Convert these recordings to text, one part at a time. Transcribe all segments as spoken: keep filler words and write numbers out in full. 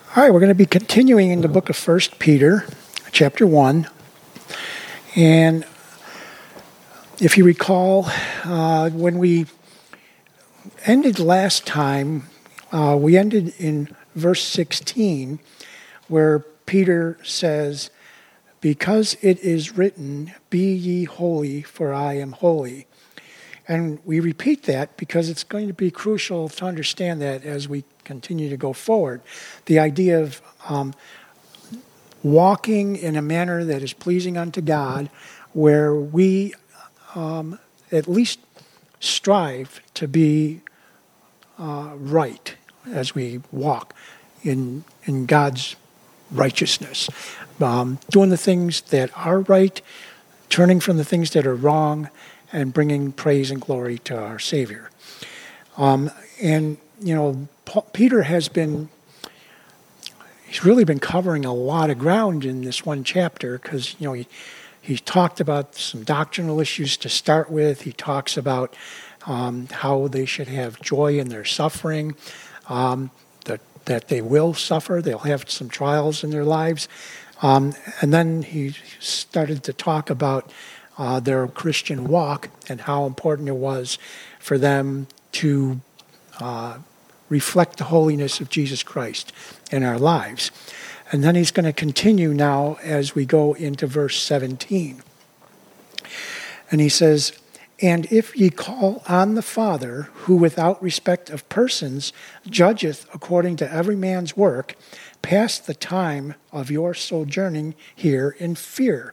All right, we're going to be continuing in the book of First Peter, chapter one. And if you recall, uh, when we ended last time, uh, we ended in verse sixteen, where Peter says, "Because it is written, be ye holy, for I am holy." And we repeat that because it's going to be crucial to understand that as we continue to go forward. The idea of um, walking in a manner that is pleasing unto God, where we um, at least strive to be uh, right as we walk in in God's righteousness, um, doing the things that are right, turning from the things that are wrong, and bringing praise and glory to our Savior. Um, and, you know, Paul, Peter has been, he's really been covering a lot of ground in this one chapter because, you know, he, he talked about some doctrinal issues to start with. He talks about um, how they should have joy in their suffering, um, that, that they will suffer. They'll have some trials in their lives. Um, and then he started to talk about Uh, their Christian walk and how important it was for them to uh, reflect the holiness of Jesus Christ in our lives. And then he's going to continue now as we go into verse seventeen. And he says, "And if ye call on the Father, who without respect of persons judgeth according to every man's work, pass the time of your sojourning here in fear."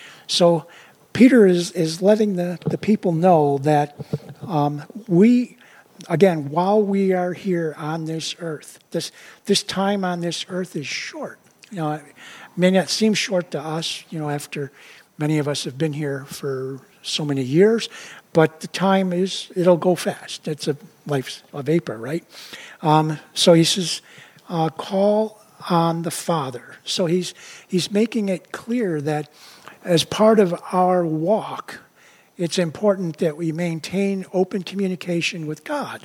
So Peter is, is letting the, the people know that um, we, again, while we are here on this earth, this this time on this earth is short. You know, it may not seem short to us, you know, after many of us have been here for so many years, but the time is, it'll go fast. It's a life's a vapor, right? Um, so he says, uh, call on the Father. So he's he's making it clear that as part of our walk, it's important that we maintain open communication with God.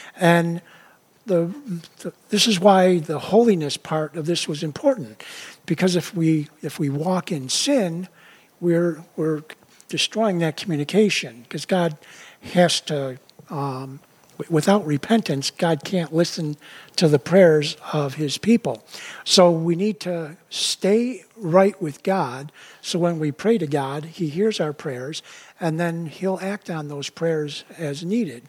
And the, the, this is why the holiness part of this was important. Because if we if we walk in sin, we're we're destroying that communication. Because God has to, um, without repentance, God can't listen to the prayers of his people. So we need to stay right with God. So when we pray to God, he hears our prayers, and then he'll act on those prayers as needed.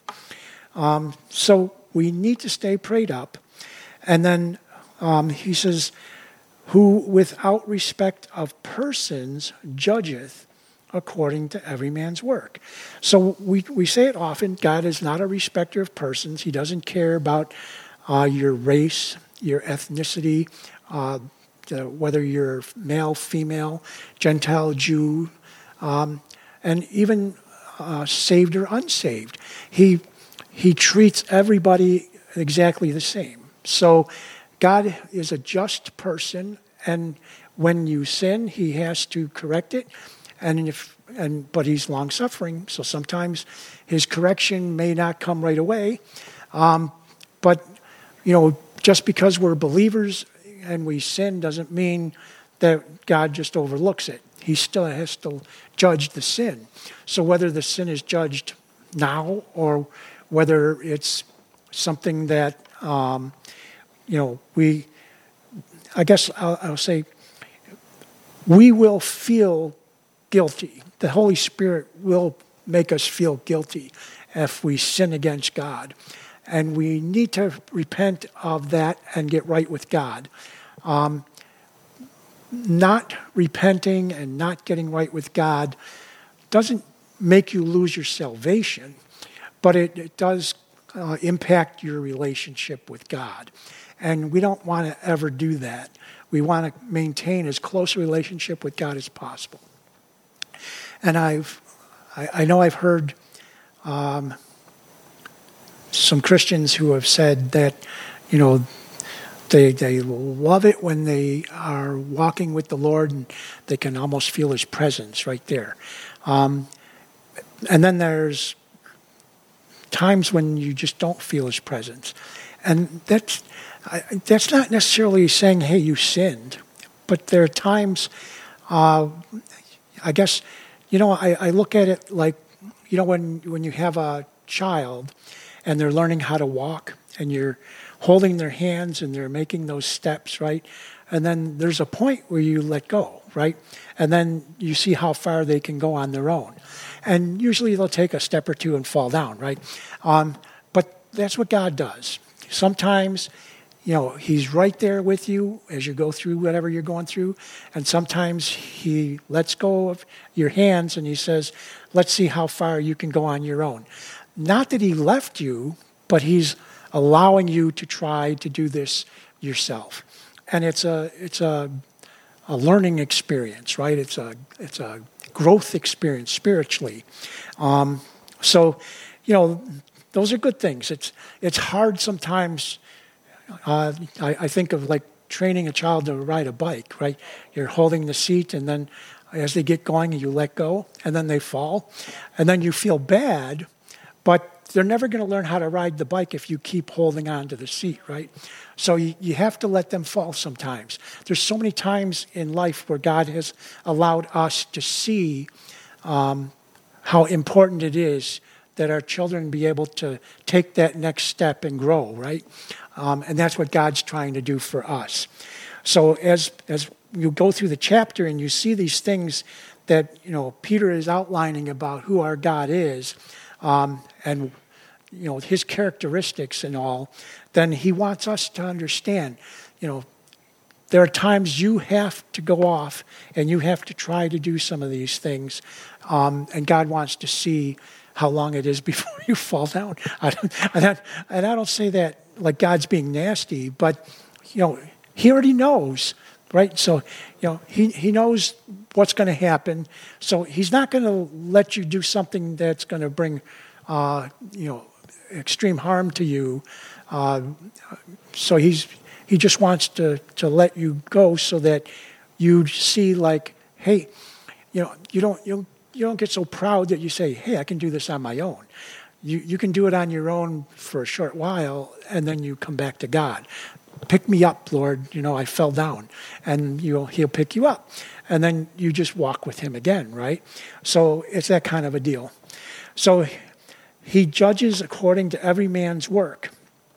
Um, so we need to stay prayed up. And then um, he says, "Who without respect of persons judgeth according to every man's work." So we, we say it often, God is not a respecter of persons. He doesn't care about uh, your race, your ethnicity, uh, the, whether you're male, female, Gentile, Jew, um, and even uh, saved or unsaved. He, he treats everybody exactly the same. So God is a just person, and when you sin, he has to correct it. And if and but he's long suffering, so sometimes his correction may not come right away. Um, but you know, just because we're believers and we sin doesn't mean that God just overlooks it. He still has to judge the sin. So whether the sin is judged now or whether it's something that um, you know we, I guess I'll, I'll say, we will feel guilty. The Holy Spirit will make us feel guilty if we sin against God. And we need to repent of that and get right with God. Um, not repenting and not getting right with God doesn't make you lose your salvation, but it, it does uh, impact your relationship with God. And we don't want to ever do that. We want to maintain as close a relationship with God as possible. And I've, I, I know I've heard um, some Christians who have said that, you know, they they love it when they are walking with the Lord and they can almost feel his presence right there. Um, and then there's times when you just don't feel his presence. And that's, I, that's not necessarily saying, hey, you sinned. But there are times, uh, I guess, you know, I, I look at it like, you know, when, when you have a child and they're learning how to walk and you're holding their hands and they're making those steps, right? And then there's a point where you let go, right? And then you see how far they can go on their own. And usually they'll take a step or two and fall down, right? Um, but that's what God does. Sometimes, you know, he's right there with you as you go through whatever you're going through. And sometimes he lets go of your hands and he says, let's see how far you can go on your own. Not that he left you, but he's allowing you to try to do this yourself. And it's a it's a a learning experience, right? It's a it's a growth experience spiritually. Um, so, you know, those are good things. It's it's hard sometimes. Uh, I, I think of like training a child to ride a bike, right? You're holding the seat, and then as they get going, you let go, and then they fall, and then you feel bad, but they're never going to learn how to ride the bike if you keep holding on to the seat, right? So you, you have to let them fall sometimes. There's so many times in life where God has allowed us to see um, how important it is that our children be able to take that next step and grow, right? Um, and that's what God's trying to do for us. So as as you go through the chapter and you see these things that, you know, Peter is outlining about who our God is, um, and, you know, his characteristics and all, then he wants us to understand, you know, there are times you have to go off and you have to try to do some of these things, um, and God wants to see how long it is before you fall down. I don't, and, I, and I don't say that like God's being nasty, but, you know, he already knows, right? So, you know, he, he knows what's going to happen. So he's not going to let you do something that's going to bring, uh, you know, extreme harm to you. Uh, so he's he just wants to, to let you go so that you see like, hey, you know, you don't you you don't get so proud that you say, hey, I can do this on my own. You you can do it on your own for a short while, and then you come back to God. Pick me up, Lord. You know, I fell down, and you'll he'll pick you up, and then you just walk with him again, right? So it's that kind of a deal. So he judges according to every man's work.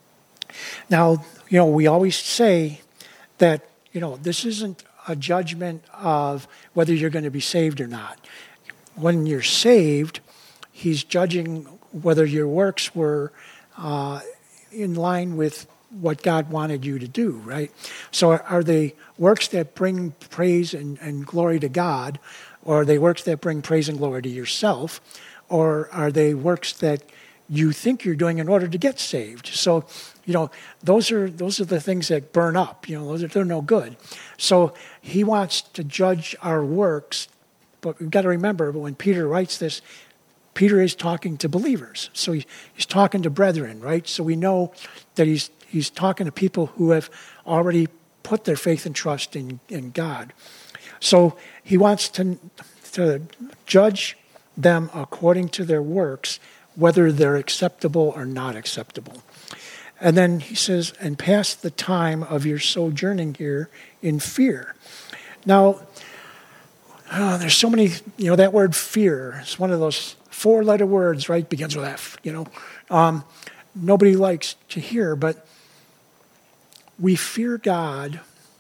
Now, you know, we always say that, you know, this isn't a judgment of whether you're going to be saved or not. When you're saved, he's judging whether your works were uh, in line with what God wanted you to do, right? So are they works that bring praise and, and glory to God, or are they works that bring praise and glory to yourself, or are they works that you think you're doing in order to get saved? So, you know, those are those are the things that burn up. You know, those are, they're no good. So he wants to judge our works, but we've got to remember, when Peter writes this, Peter is talking to believers. So he, he's talking to brethren, right? So we know that he's he's talking to people who have already put their faith and trust in, in God. So he wants to, to judge them according to their works, whether they're acceptable or not acceptable. And then he says, and pass the time of your sojourning here in fear. Now, oh, there's so many, you know, that word fear is one of those four-letter words, right? Begins with F, you know. Um, nobody likes to hear, but we fear God.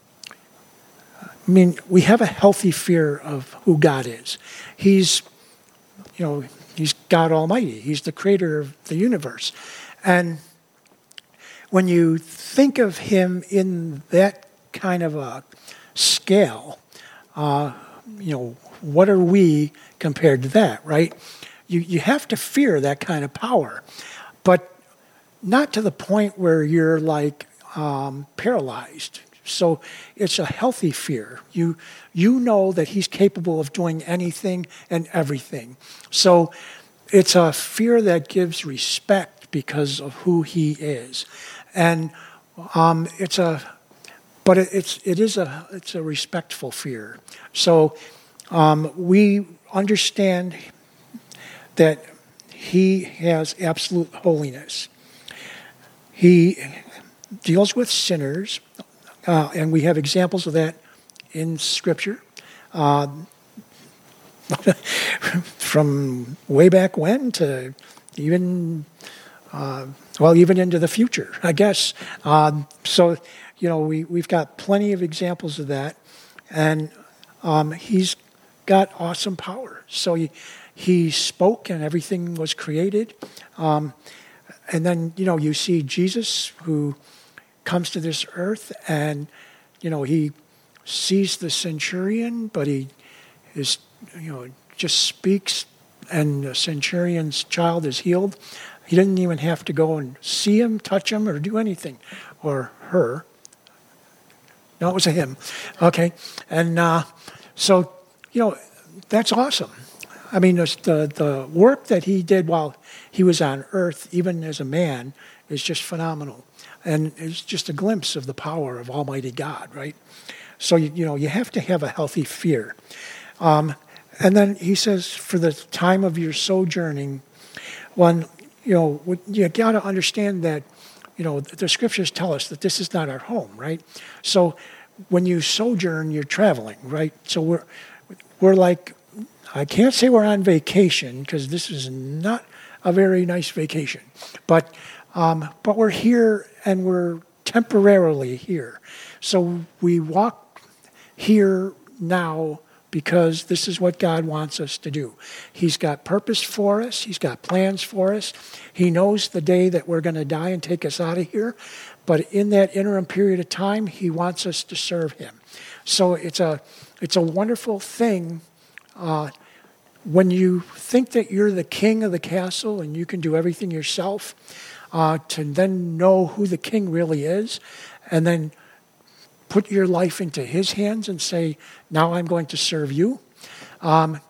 I mean, we have a healthy fear of who God is. He's, you know, he's God Almighty. He's the creator of the universe. And when you think of him in that kind of a scale, uh, you know, what are we compared to that, right? You you have to fear that kind of power, but not to the point where you're like um, paralyzed. So it's a healthy fear. You you know that he's capable of doing anything and everything. So it's a fear that gives respect because of who he is, and um, it's a, but it, it's it is a it's a respectful fear. So um, we understand that he has absolute holiness. He deals with sinners, uh, and we have examples of that in Scripture. Uh, from way back when to even, uh, well, even into the future, I guess. Um, so, you know, we, we've got plenty of examples of that. And um, he's got awesome power. So he, he spoke and everything was created. Um, and then, you know, you see Jesus who comes to this earth and, you know, he sees the centurion, but he is, you know, just speaks and the centurion's child is healed. He didn't even have to go and see him, touch him, or do anything. Or her. No, it was a him. Okay. And uh, so, you know, that's awesome. I mean, the, the work that he did while he was on earth, even as a man, is just phenomenal. And it's just a glimpse of the power of Almighty God, right? So, you, you know, you have to have a healthy fear. Um, and then he says, for the time of your sojourning, one, you know, you got to understand that, you know, the scriptures tell us that this is not our home, right? So when you sojourn, you're traveling, right? So we're we're like, I can't say we're on vacation because this is not a very nice vacation, but um, but we're here and we're temporarily here. So we walk here now because this is what God wants us to do. He's got purpose for us. He's got plans for us. He knows the day that we're going to die and take us out of here. But in that interim period of time, he wants us to serve him. So it's a it's a wonderful thing uh, when you think that you're the king of the castle and you can do everything yourself, uh, to then know who the king really is, and then put your life into his hands and say, now I'm going to serve you. Um,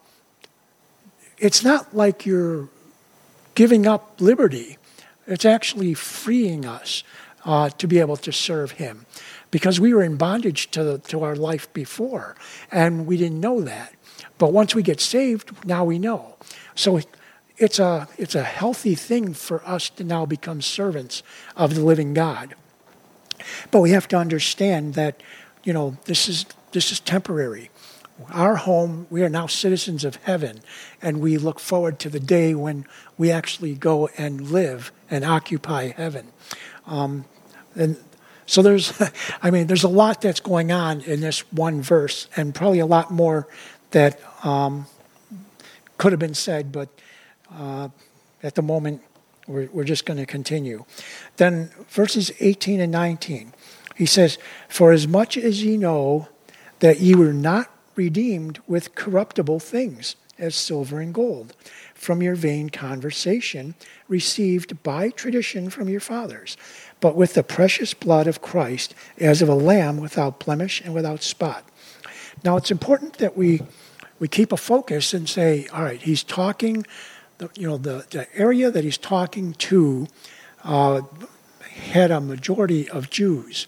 it's not like you're giving up liberty. It's actually freeing us uh, to be able to serve him. Because we were in bondage to, to our life before, and we didn't know that. But once we get saved, now we know. So it's a, it's a healthy thing for us to now become servants of the living God. But we have to understand that, you know, this is this is temporary. Our home, we are now citizens of heaven, and we look forward to the day when we actually go and live and occupy heaven. Um, and so there's, I mean, there's a lot that's going on in this one verse, and probably a lot more that um, could have been said, but uh, at the moment, We're, we're just going to continue. Then verses eighteen and nineteen, he says, for as much as ye know that ye were not redeemed with corruptible things, as silver and gold, from your vain conversation received by tradition from your fathers, but with the precious blood of Christ, as of a lamb without blemish and without spot. Now it's important that we, we keep a focus and say, all right, he's talking... The, you know, the, the area that he's talking to uh, had a majority of Jews.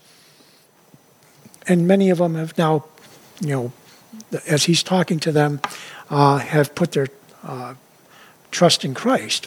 And many of them have now, you know, as he's talking to them, uh, have put their uh, trust in Christ.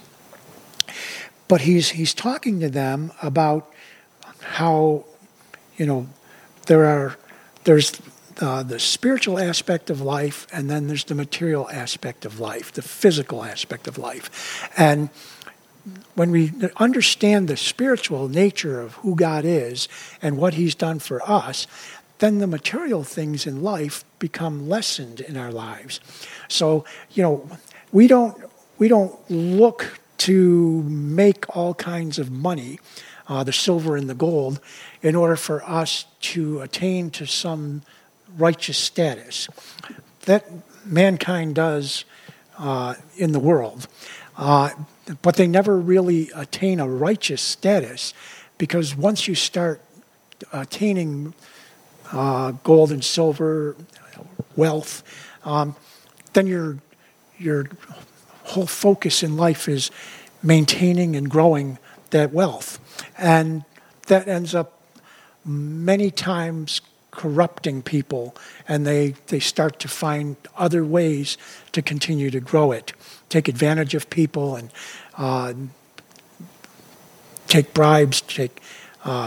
But he's he's talking to them about how, you know, there are there's Uh, the spiritual aspect of life, and then there's the material aspect of life, the physical aspect of life. And when we understand the spiritual nature of who God is and what he's done for us, then the material things in life become lessened in our lives. So, you know, we don't we don't look to make all kinds of money, uh, the silver and the gold, in order for us to attain to some righteous status that mankind does uh, in the world. Uh, but they never really attain a righteous status, because once you start attaining uh, gold and silver, wealth, um, then your your whole focus in life is maintaining and growing that wealth. And that ends up many times corrupting people, and they, they start to find other ways to continue to grow it, take advantage of people, and uh, take bribes, take uh,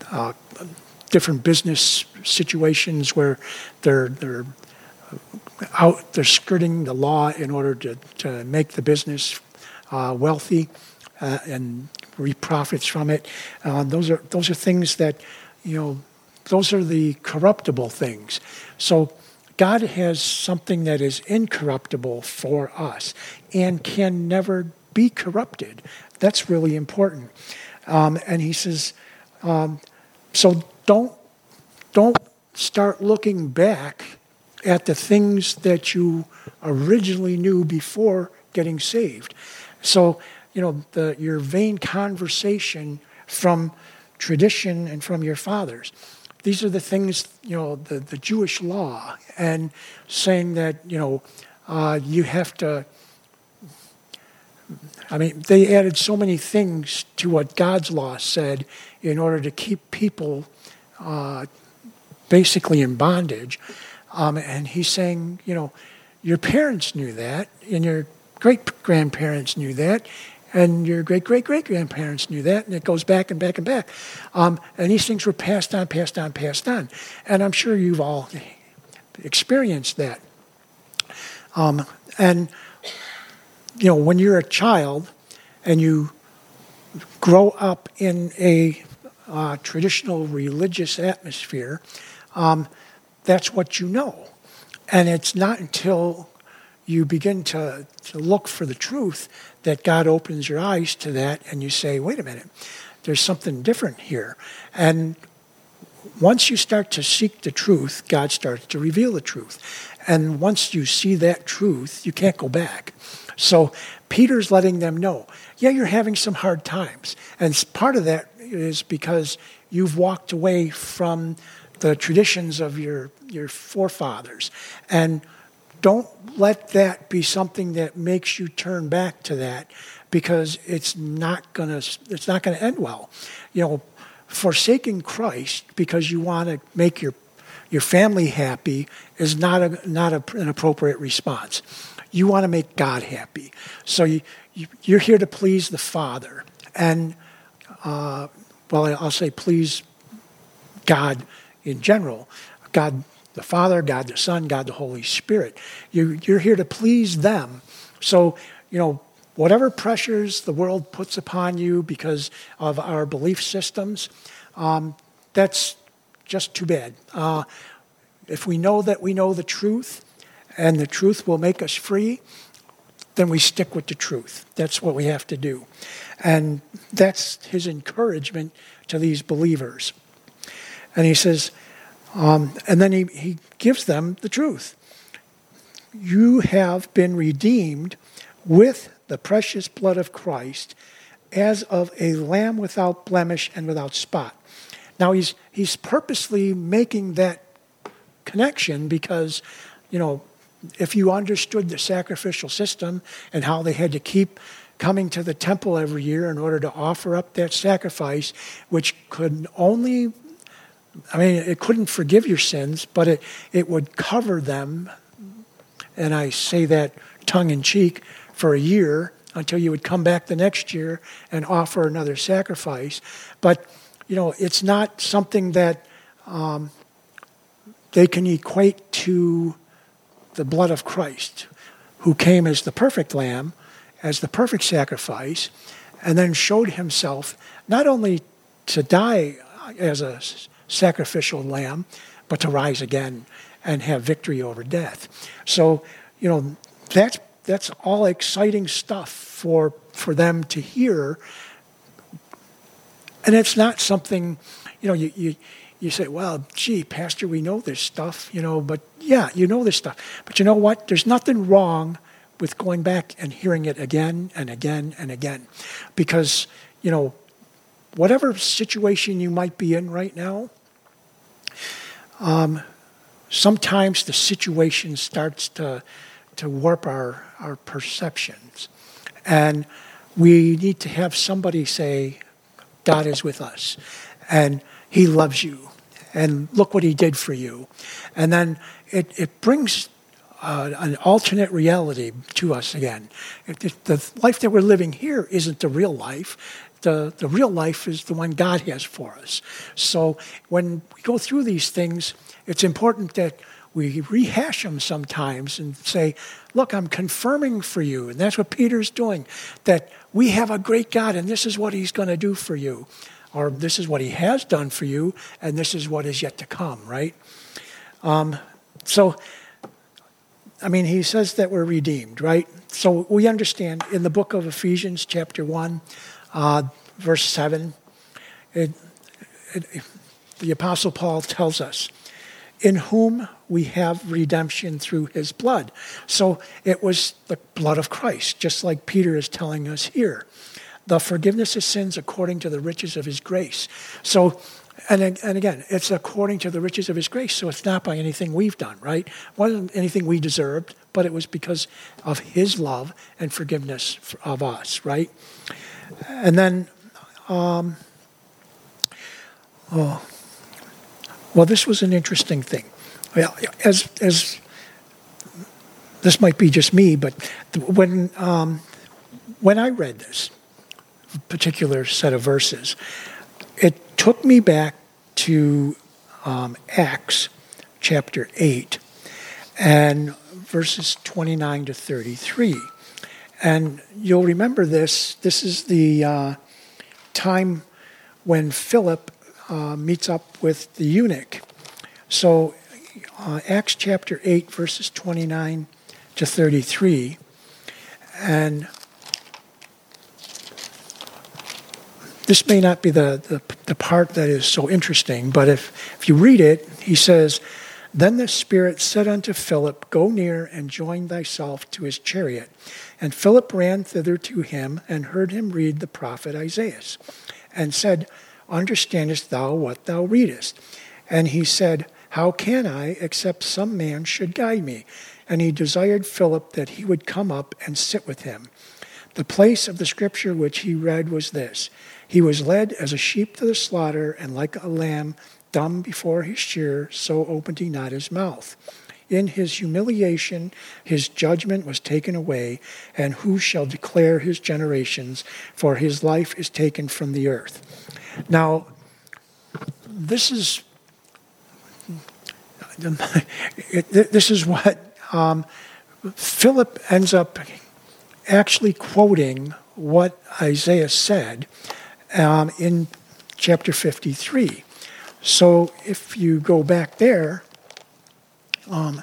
uh, different business situations where they're they're out, they're skirting the law in order to, to make the business uh, wealthy uh, and reap profits from it. Uh, those are those are things that, you know, those are the corruptible things. So God has something that is incorruptible for us and can never be corrupted. That's really important. Um, and he says, um, so don't don't start looking back at the things that you originally knew before getting saved. So, you know, the, your vain conversation from tradition and from your fathers. These are the things, you know, the, the Jewish law and saying that, you know, uh, you have to, I mean, they added so many things to what God's law said in order to keep people uh, basically in bondage. Um, and he's saying, you know, your parents knew that, and your great-grandparents knew that, and your great-great-great-grandparents knew that, and it goes back and back and back. Um, and these things were passed on, passed on, passed on. And I'm sure you've all experienced that. Um, and, you know, when you're a child and you grow up in a uh, traditional religious atmosphere, um, that's what you know. And it's not until you begin to, to look for the truth that God opens your eyes to that and you say, wait a minute, there's something different here. And once you start to seek the truth, God starts to reveal the truth. And once you see that truth, you can't go back. So Peter's letting them know, yeah, you're having some hard times. And part of that is because you've walked away from the traditions of your, your forefathers. And don't let that be something that makes you turn back to that, because it's not gonna it's not gonna end well. You know, forsaking Christ because you want to make your your family happy is not a not a, an appropriate response. You want to make God happy, so you, you you're here to please the Father, and uh, well, I'll say please God in general, God the Father, God the Son, God the Holy Spirit. You, you're here to please them. So, you know, whatever pressures the world puts upon you because of our belief systems, um, that's just too bad. Uh, if we know that we know the truth and the truth will make us free, then we stick with the truth. That's what we have to do. And that's his encouragement to these believers. And he says, Um, and then he, he gives them the truth. You have been redeemed with the precious blood of Christ as of a lamb without blemish and without spot. Now he's he's purposely making that connection because, you know, if you understood the sacrificial system and how they had to keep coming to the temple every year in order to offer up that sacrifice, which could only I mean, it couldn't forgive your sins, but it, it would cover them, and I say that tongue-in-cheek, for a year until you would come back the next year and offer another sacrifice. But, you know, it's not something that um, they can equate to the blood of Christ, who came as the perfect lamb, as the perfect sacrifice, and then showed himself not only to die as a sacrificial lamb, but to rise again and have victory over death. So, you know, that's that's all exciting stuff for for them to hear. And it's not something, you know, you you, you say, well, gee, Pastor, we know this stuff, you know, but yeah, you know this stuff. But you know what? There's nothing wrong with going back and hearing it again and again and again. Because, you know, whatever situation you might be in right now, um, sometimes the situation starts to to warp our, our perceptions. And we need to have somebody say, God is with us, and he loves you, and look what he did for you. And then it, it brings uh, an alternate reality to us again. It, it, the life that we're living here isn't the real life. the, the real life is the one God has for us. So when we go through these things, it's important that we rehash them sometimes and say, look, I'm confirming for you. And that's what Peter's doing, that we have a great God and this is what he's going to do for you. Or this is what he has done for you and this is what is yet to come, right? Um, so, I mean, he says that we're redeemed, right? So we understand in the book of Ephesians chapter one, uh, verse seven, it, it, the Apostle Paul tells us, in whom we have redemption through his blood. So it was the blood of Christ, just like Peter is telling us here. The forgiveness of sins according to the riches of his grace. So, and, and again, it's according to the riches of his grace, so it's not by anything we've done, right? It wasn't anything we deserved, but it was because of his love and forgiveness of us, right? And then, um, oh, well, this was an interesting thing. Well, as as this might be just me, but when um, when I read this particular set of verses, it took me back to um, Acts chapter eight and verses twenty-nine to thirty-three. And you'll remember this. This is the uh, time when Philip Uh, meets up with the eunuch. So uh, Acts chapter eight, verses twenty-nine to thirty-three. And this may not be the, the, the part that is so interesting, but if, if you read it, he says, Then the Spirit said unto Philip, Go near and join thyself to his chariot. And Philip ran thither to him and heard him read the prophet Isaiah, and said, Understandest thou what thou readest? And he said, How can I, except some man should guide me? And he desired Philip that he would come up and sit with him. The place of the scripture which he read was this: He was led as a sheep to the slaughter, and like a lamb dumb before his shearer, so opened he not his mouth. In his humiliation his judgment was taken away, and who shall declare his generations? For his life is taken from the earth. Now, this is this is what um, Philip ends up actually quoting what Isaiah said um, in chapter fifty-three. So if you go back there, um,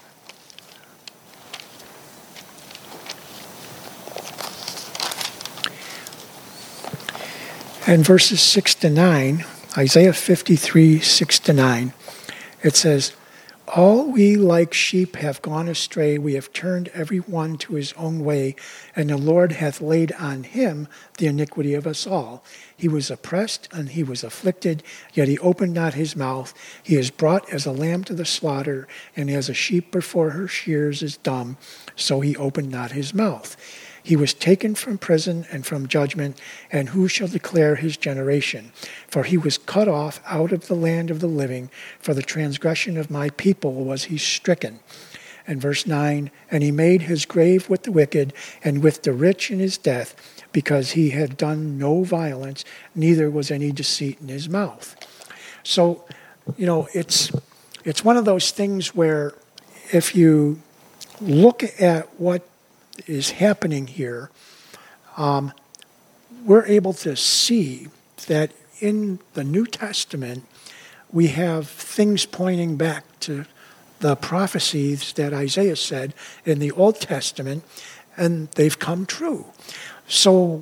and verses six to nine, Isaiah fifty-three, six to nine, it says, All we like sheep have gone astray, we have turned every one to his own way, and the Lord hath laid on him the iniquity of us all. He was oppressed and he was afflicted, yet he opened not his mouth. He is brought as a lamb to the slaughter, and as a sheep before her shears is dumb, so he opened not his mouth. He was taken from prison and from judgment, and who shall declare his generation? For he was cut off out of the land of the living, for the transgression of my people was he stricken. And verse nine, And he made his grave with the wicked, and with the rich in his death, because he had done no violence, neither was any deceit in his mouth. So, you know, it's it's one of those things where if you look at what is happening here, um, we're able to see that in the New Testament, we have things pointing back to the prophecies that Isaiah said in the Old Testament, and they've come true. So,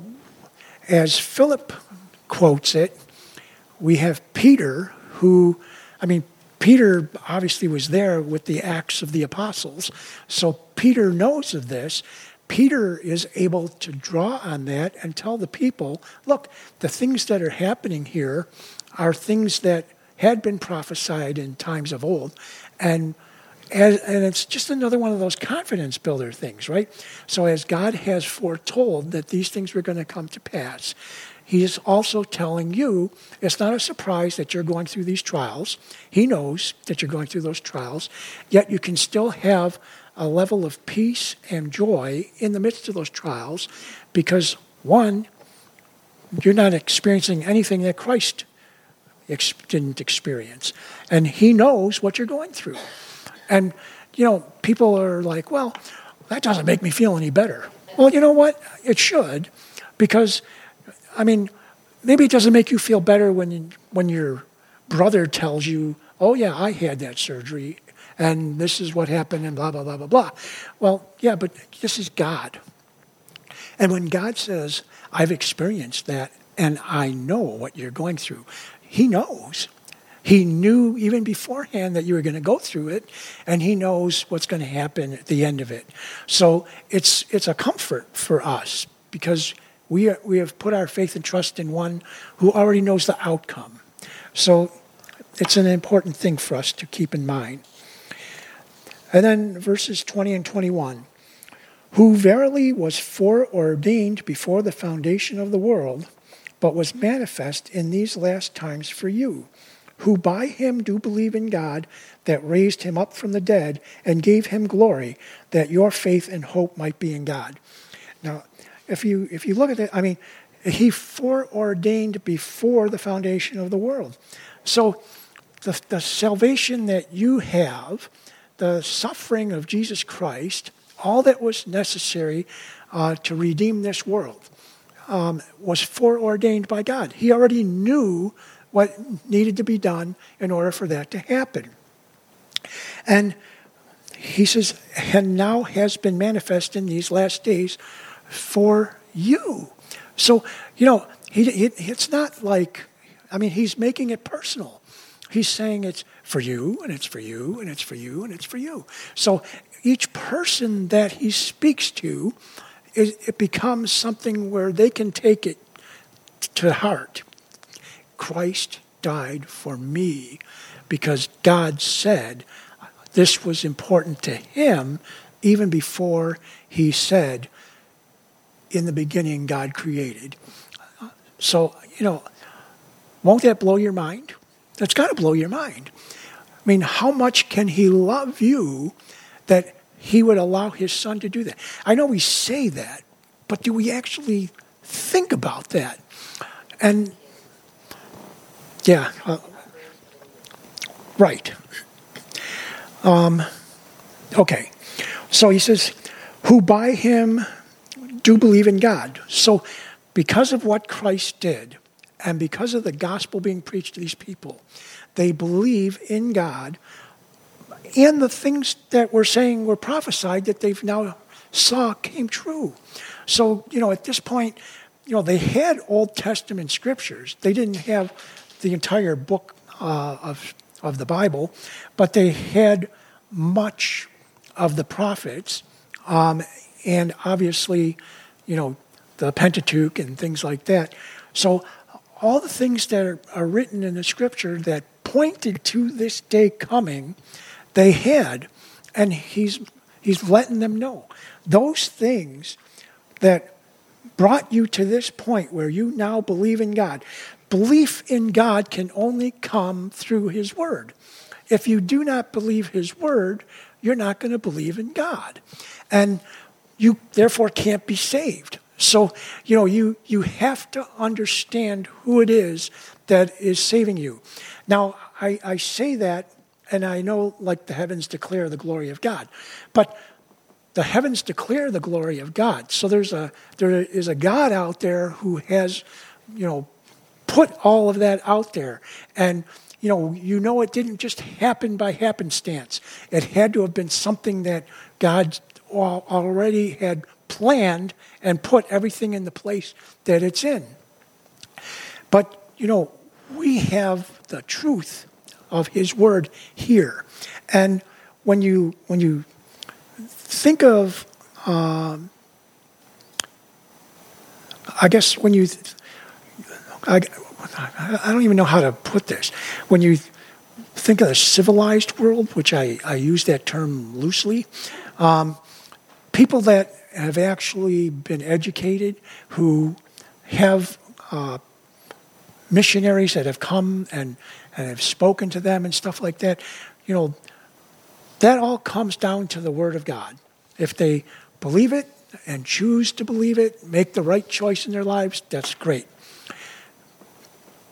as Philip quotes it, we have Peter, who, I mean, Peter obviously was there with the Acts of the Apostles, so Peter knows of this. Peter is able to draw on that and tell the people, look, the things that are happening here are things that had been prophesied in times of old, and as, and it's just another one of those confidence builder things, right? So as God has foretold that these things were going to come to pass, he is also telling you it's not a surprise that you're going through these trials. He knows that you're going through those trials, yet you can still have a level of peace and joy in the midst of those trials because, one, you're not experiencing anything that Christ ex- didn't experience. And he knows what you're going through. And, you know, people are like, well, that doesn't make me feel any better. Well, you know what? It should, because, I mean, maybe it doesn't make you feel better when when your brother tells you, oh, yeah, I had that surgery, and this is what happened, and blah, blah, blah, blah, blah. Well, yeah, but this is God. And when God says, I've experienced that, and I know what you're going through, he knows. He knew even beforehand that you were going to go through it, and he knows what's going to happen at the end of it. So it's it's a comfort for us, because we are, we have put our faith and trust in one who already knows the outcome. So it's an important thing for us to keep in mind. And then verses twenty and twenty-one. Who verily was foreordained before the foundation of the world, but was manifest in these last times for you, who by him do believe in God, that raised him up from the dead, and gave him glory, that your faith and hope might be in God. Now, if you if you look at it, I mean, he foreordained before the foundation of the world. So the, the salvation that you have, the suffering of Jesus Christ, all that was necessary uh, to redeem this world um, was foreordained by God. He already knew what needed to be done in order for that to happen. And he says, and now has been manifest in these last days for you. So, you know, he, he, it's not like, I mean, he's making it personal. He's saying it's for you, and it's for you, and it's for you, and it's for you. So each person that he speaks to, it, it becomes something where they can take it to heart. Christ died for me because God said this was important to him even before he said, in the beginning, God created. So, you know, won't that blow your mind? That's got to blow your mind. I mean, how much can he love you that he would allow his son to do that? I know we say that, but do we actually think about that? And, yeah, uh, right. Um, okay, so he says, who by him do believe in God. So because of what Christ did, and because of the gospel being preached to these people, they believe in God, and the things that we're saying were prophesied that they've now saw came true. So, you know, at this point, you know, they had Old Testament scriptures. They didn't have the entire book uh, of of the Bible, but they had much of the prophets, um, and obviously, you know, the Pentateuch and things like that. So all the things that are, are written in the scripture that pointed to this day coming, they had, and he's he's letting them know. Those things that brought you to this point where you now believe in God. Belief in God can only come through his word. If you do not believe his word, you're not going to believe in God. And you therefore can't be saved. So, you know, you, you have to understand who it is that is saving you. Now, I, I say that, and I know, like, the heavens declare the glory of God. But the heavens declare the glory of God. So there's a there is a God out there who has, you know, put all of that out there. And, you know, you know it didn't just happen by happenstance. It had to have been something that God already had planned and put everything in the place that it's in. But, you know, we have the truth of his word here. And when you when you think of, um, I guess when you, I, I don't even know how to put this. When you think of the civilized world, which I, I use that term loosely, um, people that have actually been educated, who have uh, missionaries that have come and, and have spoken to them and stuff like that, you know, that all comes down to the Word of God. If they believe it and choose to believe it, make the right choice in their lives, that's great.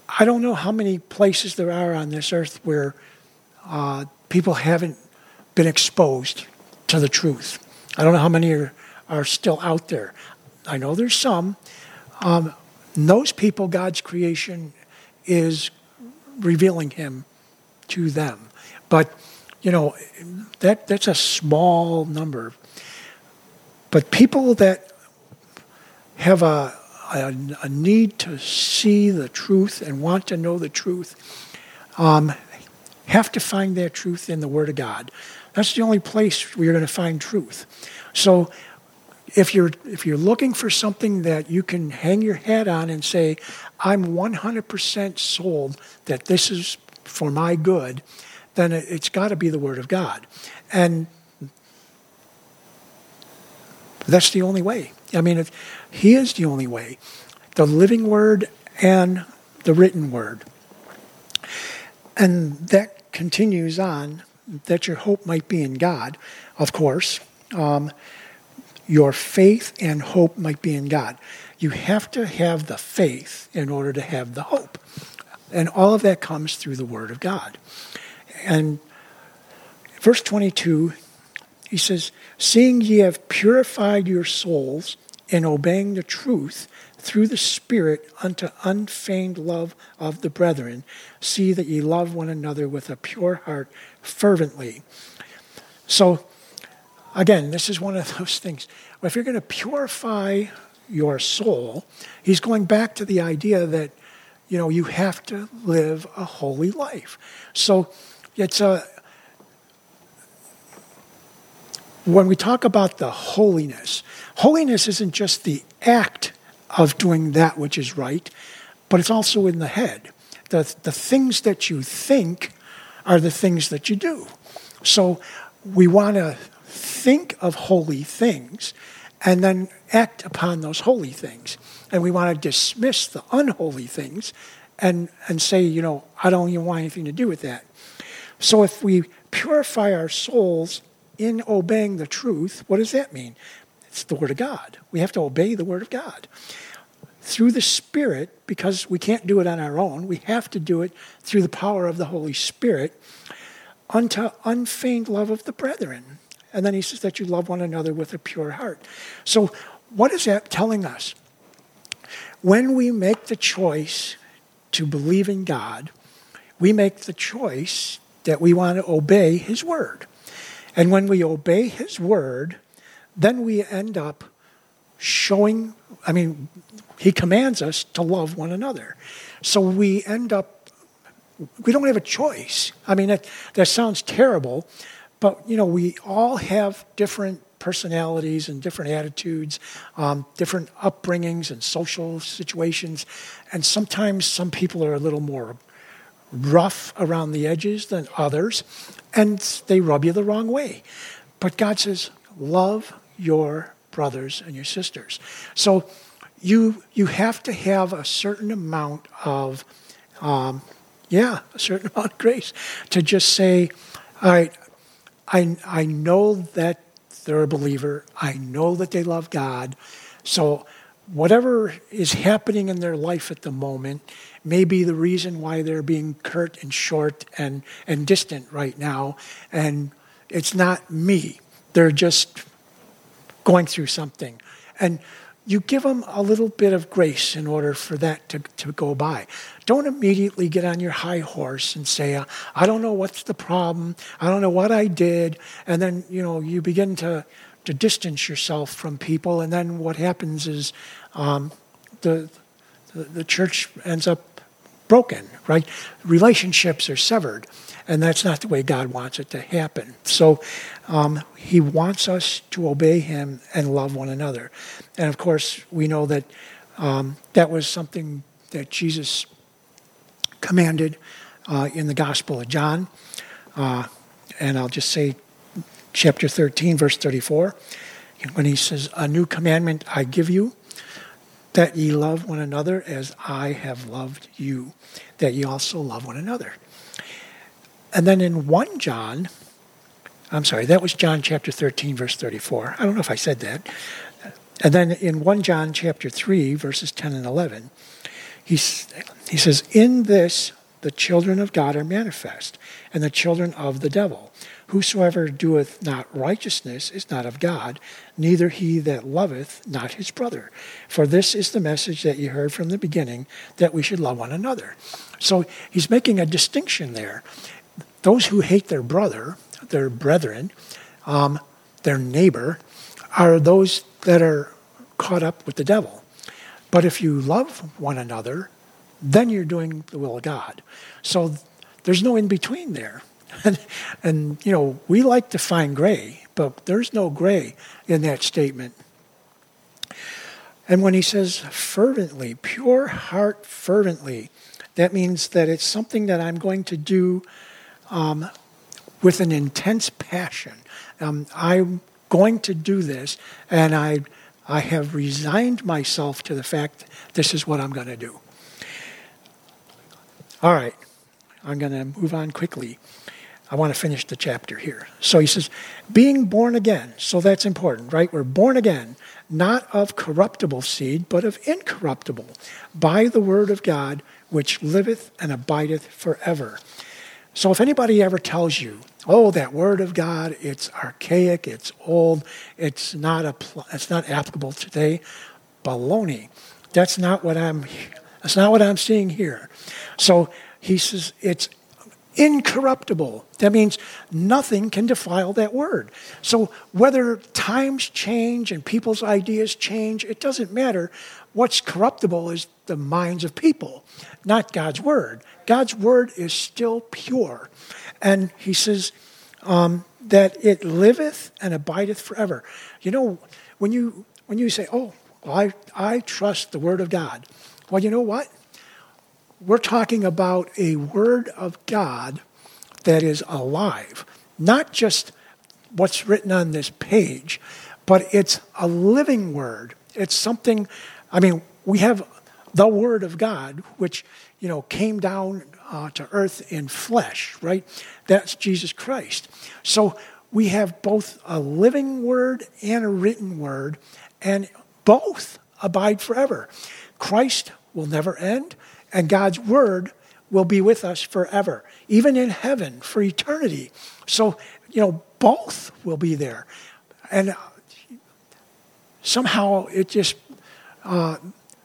I don't know how many places there are on this earth where uh, people haven't been exposed to the truth. I don't know how many are, are still out there. I know there's some. Um, those people, God's creation is revealing him to them. But, you know, that that's a small number. But people that have a, a, a need to see the truth and want to know the truth um, have to find that truth in the Word of God. That's the only place where you're going to find truth. So if you're if you're looking for something that you can hang your hat on and say, I'm one hundred percent sold that this is for my good, then it's got to be the Word of God. And that's the only way. I mean, it, he is the only way. The living Word and the written Word. And that continues on, that your hope might be in God, of course. Um, your faith and hope might be in God. You have to have the faith in order to have the hope. And all of that comes through the Word of God. And verse twenty-two, he says, seeing ye have purified your souls in obeying the truth through the Spirit unto unfeigned love of the brethren, see that ye love one another with a pure heart fervently. So, again, this is one of those things. If you're going to purify your soul, he's going back to the idea that, you know, you have to live a holy life. So it's a, when we talk about the holiness, holiness isn't just the act of doing that which is right, but it's also in the head. The, the things that you think are the things that you do. So we want to think of holy things and then act upon those holy things. And we want to dismiss the unholy things and, and say, you know, I don't even want anything to do with that. So if we purify our souls in obeying the truth, what does that mean? It's the Word of God. We have to obey the Word of God. Through the Spirit, because we can't do it on our own, we have to do it through the power of the Holy Spirit, unto unfeigned love of the brethren. And then he says that you love one another with a pure heart. So what is that telling us? When we make the choice to believe in God, we make the choice that we want to obey his word. And when we obey his word, then we end up showing, I mean, he commands us to love one another. So we end up, we don't have a choice. I mean, that, that sounds terrible, but, you know, we all have different personalities and different attitudes, um, different upbringings and social situations. And sometimes some people are a little more rough around the edges than others, and they rub you the wrong way. But God says, love your brothers and your sisters. So you you have to have a certain amount of, um, yeah, a certain amount of grace to just say, all right, I, I know that they're a believer. I know that they love God. So whatever is happening in their life at the moment may be the reason why they're being curt and short and, and distant right now. And it's not me. They're just going through something. And you give them a little bit of grace in order for that to, to go by. Don't immediately get on your high horse and say, I don't know what's the problem. I don't know what I did. And then, you know, you begin to, to distance yourself from people. And then what happens is um, the, the the church ends up broken, right? Relationships are severed. And that's not the way God wants it to happen. So um, he wants us to obey him and love one another. And of course, we know that um, that was something that Jesus commanded uh, in the Gospel of John. Uh, and I'll just say chapter thirteen, verse thirty-four, when he says, a new commandment I give you, that ye love one another as I have loved you, that ye also love one another. And then in First John, I'm sorry, that was John chapter thirteen, verse thirty-four. I don't know if I said that. And then in First John chapter three, verses ten and eleven, He's, he says, in this the children of God are manifest, and the children of the devil. Whosoever doeth not righteousness is not of God, neither he that loveth not his brother. For this is the message that you heard from the beginning, that we should love one another. So he's making a distinction there. Those who hate their brother, their brethren, um, their neighbor, are those that are caught up with the devil. But if you love one another, then you're doing the will of God. So there's no in-between there. And, and, you know, we like to find gray, but there's no gray in that statement. And when he says fervently, pure heart fervently, that means that it's something that I'm going to do um, with an intense passion. Um, I'm going to do this, and I, I have resigned myself to the fact this is what I'm going to do. All right, I'm going to move on quickly. I want to finish the chapter here. So he says, being born again. So that's important, right? We're born again, not of corruptible seed, but of incorruptible, by the word of God, which liveth and abideth forever. So if anybody ever tells you, oh, that word of God, it's archaic, it's old, it's not a, it's not applicable today, baloney. That's not what I'm. That's not what I'm seeing here. So he says it's incorruptible. That means nothing can defile that word. So whether times change and people's ideas change, it doesn't matter. What's corruptible is the minds of people, not God's word. God's word is still pure. And he says um, that it liveth and abideth forever. You know, when you when you say, oh, well, I, I trust the word of God. Well, you know what? We're talking about a word of God that is alive. Not just what's written on this page, but it's a living word. It's something, I mean, we have the word of God, which, you know, came down uh, to earth in flesh, right? That's Jesus Christ. So we have both a living word and a written word, and both abide forever. Christ will never end, and God's word will be with us forever, even in heaven for eternity. So, you know, both will be there. And somehow it just, uh,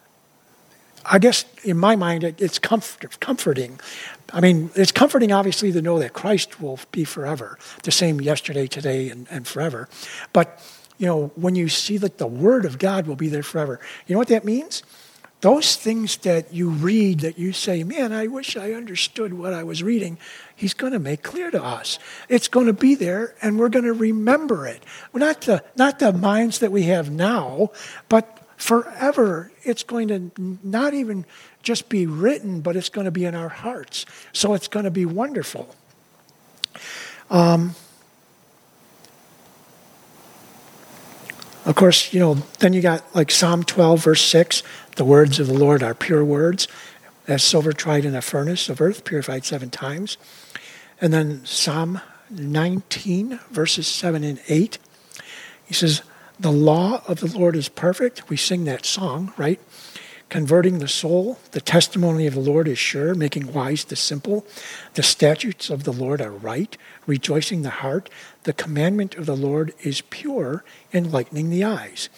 I guess in my mind, it, it's comfort, comforting. I mean, it's comforting, obviously, to know that Christ will be forever, the same yesterday, today, and, and forever. But, you know, when you see that the word of God will be there forever, you know what that means? Those things that you read that you say, man, I wish I understood what I was reading, he's going to make clear to us. It's going to be there, and we're going to remember it. Not the, not the minds that we have now, but forever. It's going to not even just be written, but it's going to be in our hearts. So it's going to be wonderful. Um, of course, you know, then you got like Psalm twelve, verse six. The words of the Lord are pure words, as silver tried in a furnace of earth, purified seven times. And then Psalm nineteen, verses seven and eight. He says, the law of the Lord is perfect. We sing that song, right? Converting the soul. The testimony of the Lord is sure, making wise the simple. The statutes of the Lord are right, rejoicing the heart. The commandment of the Lord is pure, enlightening the eyes.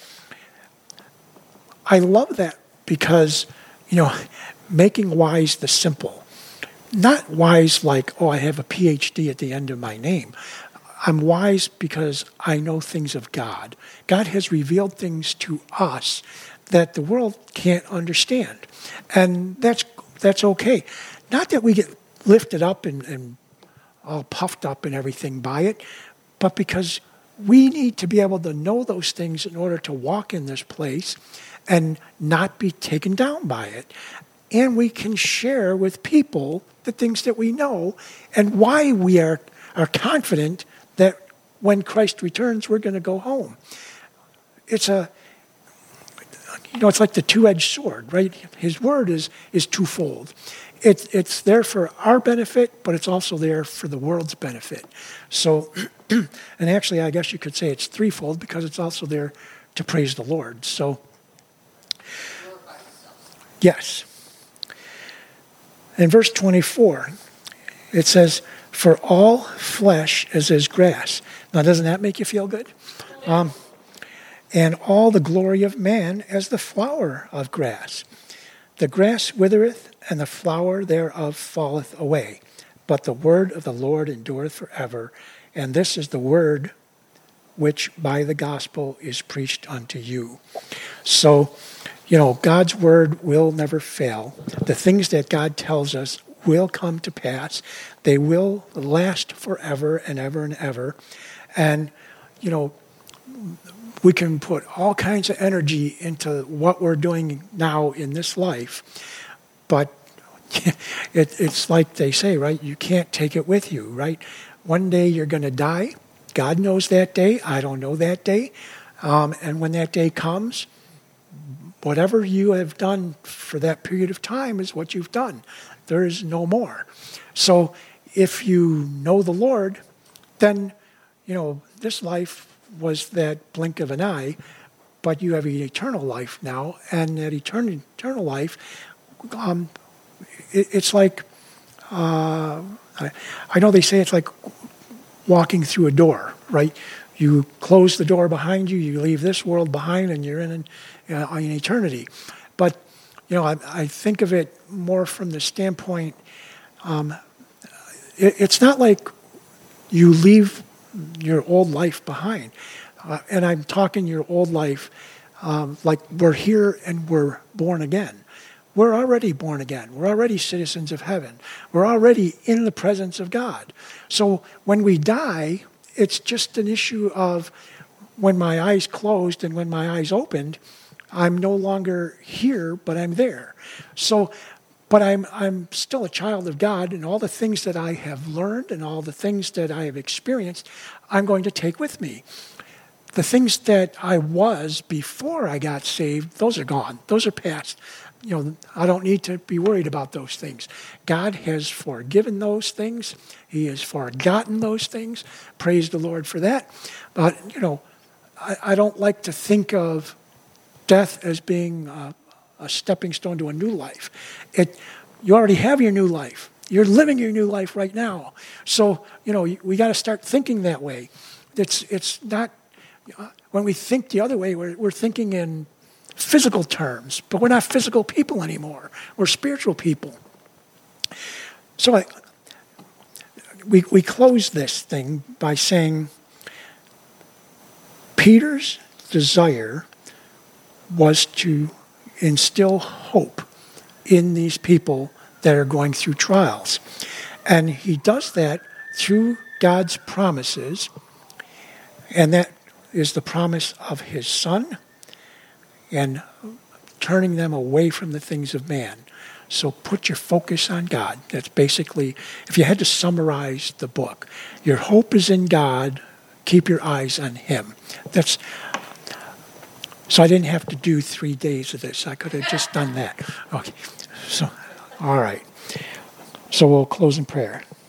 I love that because, you know, making wise the simple. Not wise like, oh, I have a P H D at the end of my name. I'm wise because I know things of God. God has revealed things to us that the world can't understand. And that's that's okay. Not that we get lifted up and, and all puffed up and everything by it, but because we need to be able to know those things in order to walk in this place and not be taken down by it. And we can share with people the things that we know and why we are, are confident that when Christ returns, we're going to go home. It's a, you know, it's like the two-edged sword, right? His word is is twofold. It's it's there for our benefit, but it's also there for the world's benefit. So, and actually, I guess you could say it's threefold because it's also there to praise the Lord. So, yes. In verse twenty-four, it says, "For all flesh is as grass." Now, doesn't that make you feel good? Um, "and all the glory of man as the flower of grass. The grass withereth, and the flower thereof falleth away. But the word of the Lord endureth forever. And this is the word which by the gospel is preached unto you." So, you know, God's word will never fail. The things that God tells us will come to pass. They will last forever and ever and ever. And, you know, we can put all kinds of energy into what we're doing now in this life, but it, it's like they say, right? You can't take it with you, right? One day you're going to die. God knows that day. I don't know that day. Um, and when that day comes, whatever you have done for that period of time is what you've done. There is no more. So if you know the Lord, then, you know, this life was that blink of an eye, but you have an eternal life now, and that eternal, eternal life, um, it, it's like, uh, I, I know they say it's like walking through a door, right? You close the door behind you, you leave this world behind, and you're in an, uh, in eternity. But, you know, I, I think of it more from the standpoint, um, it, it's not like you leave your old life behind. Uh, and I'm talking your old life um, like we're here and we're born again. We're already born again. We're already citizens of heaven. We're already in the presence of God. So when we die, it's just an issue of when my eyes closed and when my eyes opened, I'm no longer here, but I'm there. So, but I'm I'm still a child of God, and all the things that I have learned and all the things that I have experienced, I'm going to take with me. The things that I was before I got saved, those are gone. Those are past. You know, I don't need to be worried about those things. God has forgiven those things. He has forgotten those things. Praise the Lord for that. But, you know, I, I don't like to think of death as being a, a stepping stone to a new life. It, you already have your new life. You're living your new life right now. So, you know, we got to start thinking that way. It's it's not, when we think the other way, we're, we're thinking in physical terms, but we're not physical people anymore. We're spiritual people. So I, we we close this thing by saying Peter's desire was to instill hope in these people that are going through trials. And he does that through God's promises, and that is the promise of his Son and turning them away from the things of man. So put your focus on God. That's basically, if you had to summarize the book, your hope is in God, keep your eyes on him. That's so I didn't have to do three days of this. I could have just done that. Okay. So, all right. So we'll close in prayer.